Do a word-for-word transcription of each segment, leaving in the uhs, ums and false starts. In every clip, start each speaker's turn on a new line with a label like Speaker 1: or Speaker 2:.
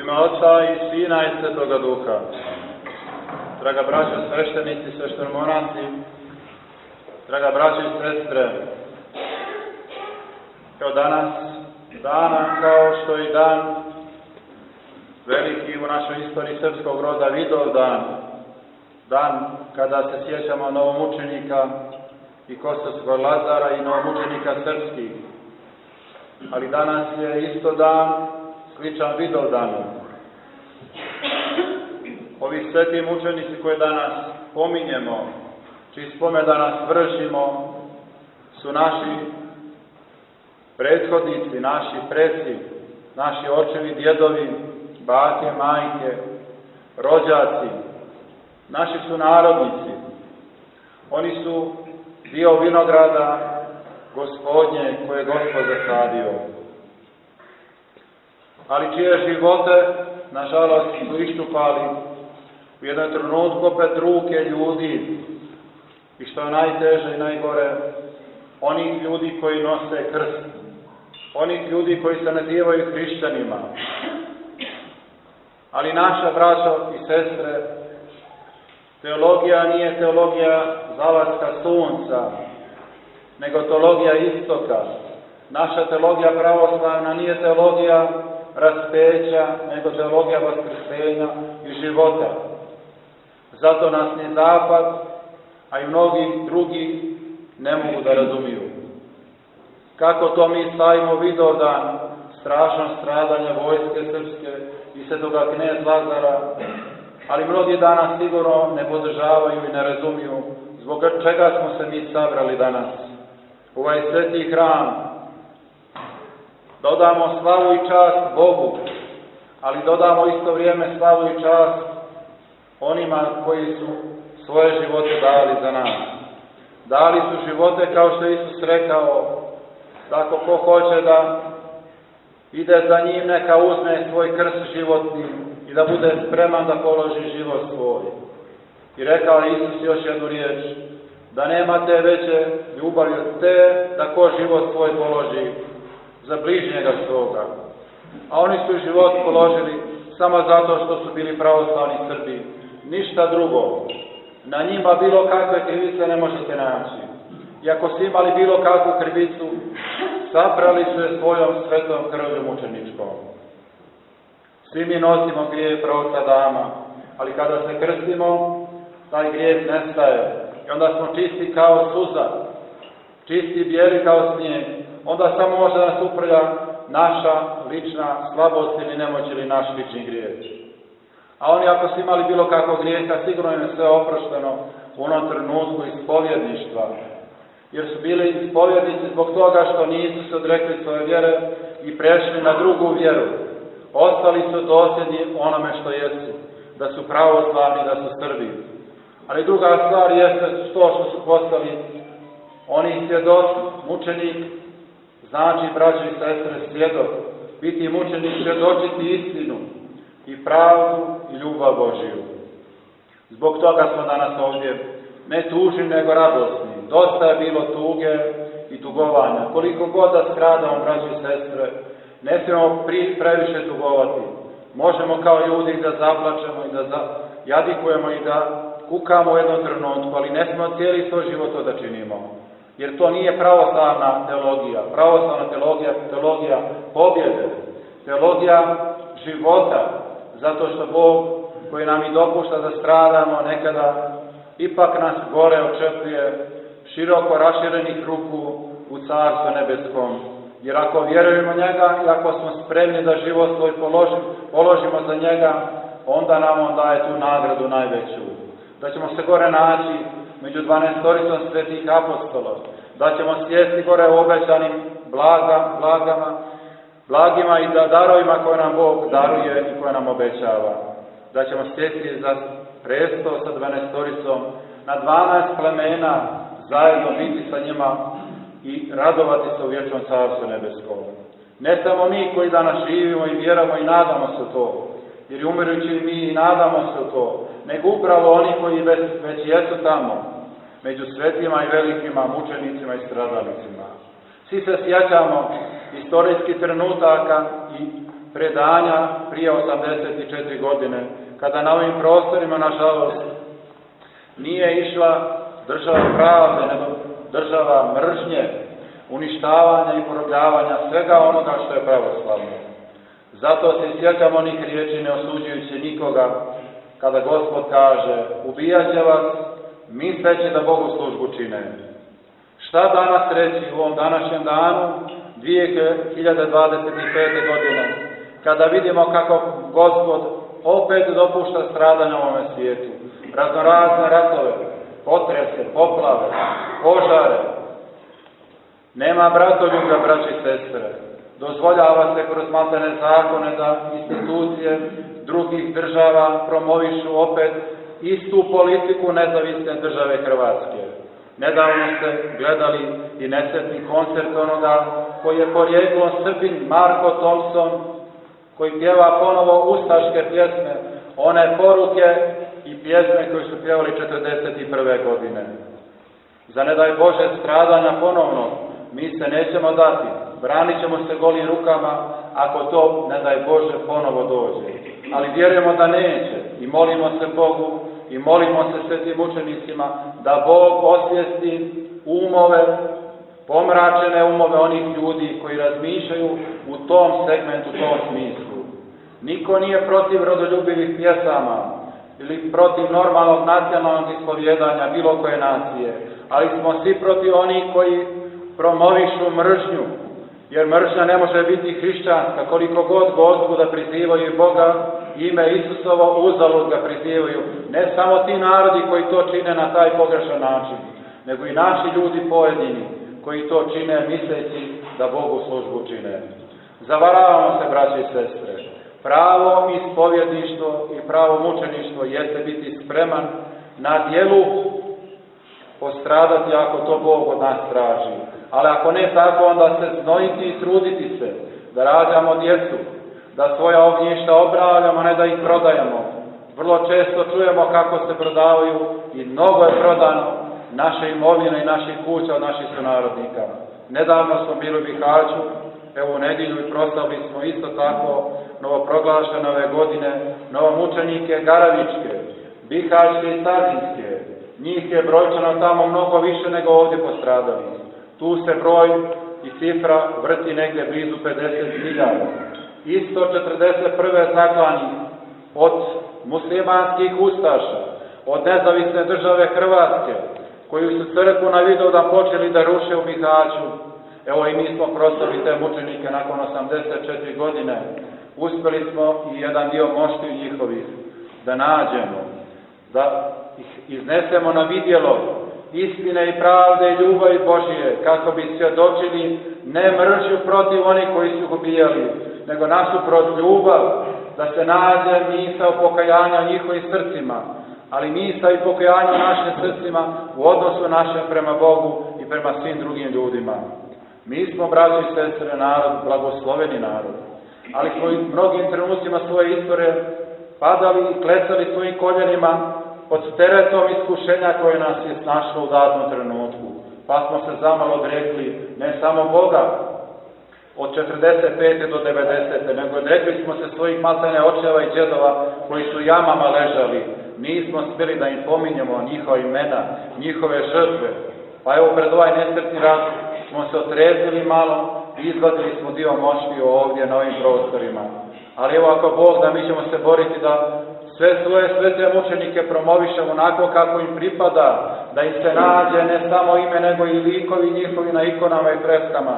Speaker 1: ime Oca i Sina i Svetoga Duha. Draga braćo sveštenici, sveštenomorasi, draga braćo i sestre, kao danas, dana kao što i dan veliki u našoj istoriji srpskog roda Vidovdan, dan kada se sjećamo novomučenika i Kosovskog Lazara i novomučenika srpskih. Ali danas je isto dan sličan Vidovdanu. Ovi sveti mučenici koje danas pominjemo, čiji spomen danas vršimo, su naši prethodnici, naši preci, naši očevi, djedovi, bake, majke, rođaci, naši su narodnici. Oni su dio vinograda Gospodnje koje je Gospod zasadio. Ali čije živote, nažalost, su iščupali u jednom trenutku opet ruke ljudi i što je najteže i najgore, onih ljudi koji nose krst, onih ljudi koji se nazivaju hrišćanima. Ali naša braćo i sestre, teologija nije teologija zalaska sunca, nego teologija istoka. Naša teologija pravoslavna nije teologija raspeća, nego teologija vaskrsenja i života. Zato nas ni zapad, a i mnogi drugi ne mogu da razumiju. Kako to mi slavimo Vidovdan, strašno stradanje vojske srpske i svetoga kneza Lazara, ali mnogi danas sigurno ne podržavaju i ne razumiju zbog čega smo se mi sabrali danas u ovaj sveti hram. Dodamo slavu i čast Bogu, ali dodamo isto vrijeme slavu i čast onima koji su svoje živote dali za nas. Dali su živote, kao što je Isus rekao, tako ko hoće da ide za njim, neka uzme svoj krst životni i da bude spreman da položi život svoj. I rekao je Isus još jednu riječ, da nemate veće ljubavi od te, da ko život svoj položi za bližnjega svoga. A oni su život položili samo zato što su bili pravoslavni Srbi. Ništa drugo. Na njima bilo kakve krivice ne možete naći. I ako su imali bilo kakvu krivicu, saprali su je svojom svetom krvlju mučeničkom. Svi mi nosimo grijeh pravca Adama, ali kada se krstimo, taj grijeh nestaje. I onda smo čisti kao suza, čisti i bijeli kao snijeg. Onda samo može da nas uprlja naša lična slabost ili nemoć ili naš lični grijeh. A oni ako su imali bilo kakvog grijeha, sigurno im je sve oprošteno u onom trenutku ispovjedništva. Jer su bili ispovjednici zbog toga što nisu se odrekli svoje vjere i prešli na drugu vjeru. Ostali su dosljedni onome što jesu, da su pravoslavni, da su Srbi. Ali druga stvar jeste to što su postali oni svjedoci, mučenik, znači, braćo i sestre, svjedok, biti mučenik, svjedočiti istinu i pravdu i ljubav Božiju. Zbog toga smo danas ovdje ne tužni, nego radosni. Dosta je bilo tuge i tugovanja. Koliko god da stradamo, braćo i sestre, ne smijemo previše tugovati. Možemo kao ljudi da zaplačemo i da za... jadikujemo i da kukamo u jednom trenutku, ali ne smijemo cijeli svoj život to da činimo. Jer to nije pravoslavna teologija. Pravoslavna teologija je teologija pobjede, teologija života, zato što Bog, koji nam i dopušta da stradamo, nekada ipak nas gore očekuje široko raširenih ruku u Carstvu nebeskom. Jer ako vjerujemo njega i ako smo spremni da život svoj položimo, položimo za njega, onda nam on daje tu nagradu najveću. Da ćemo se gore naći među dvanaestoricom svetih apostola, da ćemo sjesti gore u obećanim blaga, blagama, blagima i da darovima koje nam Bog daruje i koje nam obećava. Da ćemo sjesti za presto sa dvanaestoricom, na dvanaest plemena zajedno biti sa njima i radovati se u vječnom Carstvu nebeskom. Ne samo mi koji danas živimo i vjeramo i nadamo se to, jer i umirujući mi i nadamo se to, nego upravo oni koji već, već jesu tamo, među svetima i velikima mučenicima i stradalnicima. Svi se sjećamo istorijskih trenutaka i predanja prije osamdeset četiri godine, kada na ovim prostorima, nažalost, nije išla država pravde, nego država mržnje, uništavanja i porobljavanja svega onoga što je pravoslavno. Zato se sjećamo onih riječi, ne osuđujući nikoga, kada Gospod kaže: ubijat će vas, misleći da Bogu službu čine. Šta danas reći u ovom današnjem danu, dvije hiljade dvadeset pete. godine, kada vidimo kako Gospod opet dopušta stradanja u ovome svijetu, raznorazne ratove, potrese, poplave, požare. Nema bratoljublja, braći i sestre. Dozvoljava se kroz maltene zakone da institucije drugih država promovišu opet istu politiku nezavisne države Hrvatske. Nedavno ste gledali i nesretni koncert onoga koji je porijeklom Srbin, Marko Thompson, koji pjeva ponovo ustaške pjesme, one poruke i pjesme koje su pjevali četrdeset prve. godine. Za ne daj Bože stradanja ponovno, mi se nećemo dati, branit ćemo se golim rukama ako to, ne daj Bože, ponovo dođe. Ali vjerujemo da neće i molimo se Bogu i molimo se svetim učenicima da Bog osvijesti umove, pomračene umove onih ljudi koji razmišljaju u tom segmentu, u tom smislu. Niko nije protiv rodoljubivih pjesama ili protiv normalnog nacionalnog ispovjedanja bilo koje nacije, ali smo svi protiv onih koji promovišu mržnju, jer mržnja ne može biti hrišćanska, koliko god Gospoda prizivaju i Boga, ime Isusovo uzalud ga prizivaju. Ne samo ti narodi koji to čine na taj pogrešan način, nego i naši ljudi pojedini koji to čine misleći da Bogu službu čine. Zavaravamo se, braće i sestre. Pravo ispovjedništvo i pravo mučeništvo jeste biti spreman na djelu postradati ako to Bog od nas traži. Ali ako ne tako, onda se znojiti i truditi se, da rađamo djecu, da svoja ognjišta obnavljamo, ne da ih prodajemo. Vrlo često čujemo kako se prodavaju i mnogo je prodano naše imovine i naših kuća od naših sunarodnika. Nedavno smo bili u Bihaću, evo u nedjelju i proslavili smo isto tako novoproglašene ove godine novomučenike Garavičke, Bihaćke i Starzinske. Njih je brojčano tamo mnogo više nego ovdje postradali. Tu se broj i cifra vrti negdje blizu pedeset hiljada. Isto četrdeset prve zaklani od muslimanskih ustaša, od nezavisne države Hrvatske, koju su crkvu na Vidovdan počeli da ruše u Bihaću. Evo i mi smo proslavili te mučenike nakon osamdeset četiri godine. Uspjeli smo i jedan dio moštiju njihovih da nađemo, da ih iznesemo na vidjelo istine i pravde i ljubavi Božije, kako bi svjedočili ne mržnju protiv onih koji su ih ubijali, nego nasuprot ljubav, da se nađe misao pokajanja u njihovim srcima, ali misao i pokajanja u našim srcima u odnosu našem prema Bogu i prema svim drugim ljudima. Mi smo, braći i sestre, narod, blagosloveni narod, ali smo u mnogim trenucima svoje istorije padali i klecali svojim koljenima pod teretom iskušenja koje nas je snašlo u datom trenutku. Pa smo se zamalo odrekli ne samo Boga od četrdeset pete do devedesete. nego odrekli smo se svojih maltene očeva i djedova koji su jamama ležali. Nismo smjeli da im pominjemo njihova imena, njihove žrtve. Pa evo pred ovaj nesretni rat smo se otreznili malo i izvadili smo dio moštiju ovdje na ovim prostorima. Ali evo ako Bog da, mi ćemo se boriti da sve svoje svete mučenike promovišemo onako kako im pripada, da im se nađe ne samo ime, nego i likovi njihovi na ikonama i freskama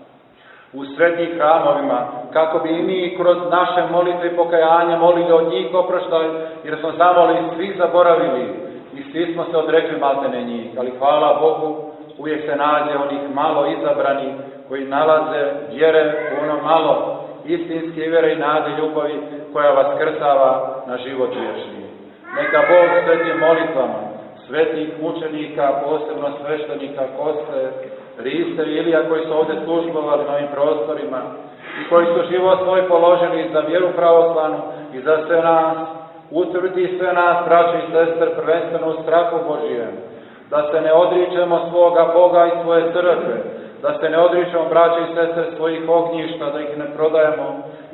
Speaker 1: u srednjih hramovima, kako bi i mi kroz naše molitve i pokajanje molili od njih oproštaj, jer smo zamolili svi zaboravili i svi smo se odrekli maltene njih. Ali hvala Bogu, uvijek se nađe onih malo izabrani koji nalaze vjere u ono malo istinske vjere i nade ljubavi koja vas krsava na život vječni. Neka Bog svetim molitvama, svetih mučenika, posebno sveštenika Koste, Riste i Ilija koji su ovdje službovali na ovim prostorima i koji su život svoj položili za vjeru pravoslavnu i za sve nas, utvrdi sve nas, braći i sestre, prvenstveno u strahu Božijem, da se ne odričemo svoga Boga i svoje crkve, da se ne odričemo, braći i sestre, svojih ognjišta, da ih ne prodajemo,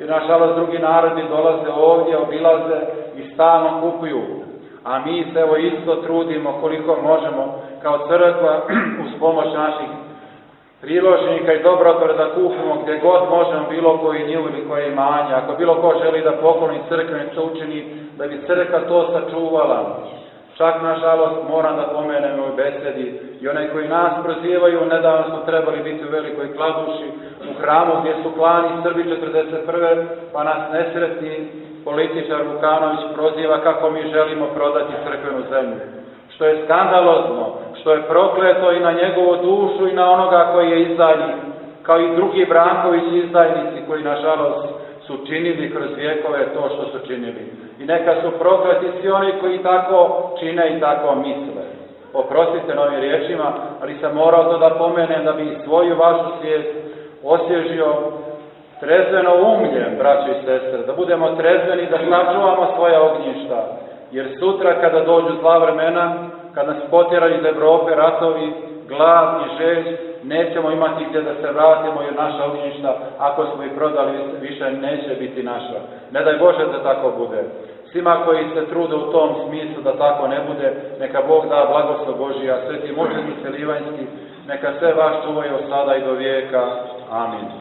Speaker 1: jer nažalost drugi narodi dolaze ovdje, obilaze i stalno kupuju. A mi se evo isto trudimo koliko možemo kao crkva uz pomoć naših priložnika i dobrotvora da kupimo gdje god možemo bilo koji njivu ili koje imanje. Ako bilo ko želi da pokloni crkve, nek to učini da bi crkva to sačuvala. Čak, nažalost, moram da pomenem u ovoj besedi i onaj koji nas prozivaju, nedavno smo trebali biti u Velikoj Kladuši, u hramu gdje su klani Srbi četrdeset prve pa nas nesretni političar Vukanović proziva kako mi želimo prodati crkvenu zemlju. Što je skandalozno, što je prokleto i na njegovu dušu i na onoga koji je izdajnik, kao i drugi Branković izdajnici koji, nažalost, su činili kroz vjekove to što su činili. I neka su prokleti svi oni koji tako čine i tako misle. Oprostite na ovim riječima, ali sam morao to da pomenem da bi svoju vašu svijest osvježio trezveno umljem, braćo i sestre, da budemo trezveni, da sačuvamo svoja ognjišta, jer sutra kada dođu zla vremena, kad nas potjeraju iz Evrope ratovi, glad i žeđ, nećemo imati gdje da se vratimo jer naša ognjišta, ako smo ih prodali, više neće biti naša. Ne daj Bože da tako bude. Svima koji se trude u tom smislu da tako ne bude, neka Bog da blagoslov Božji, a sveti mučenici Livanjski, neka sve vas čuvaju od sada i do vijeka. Amin.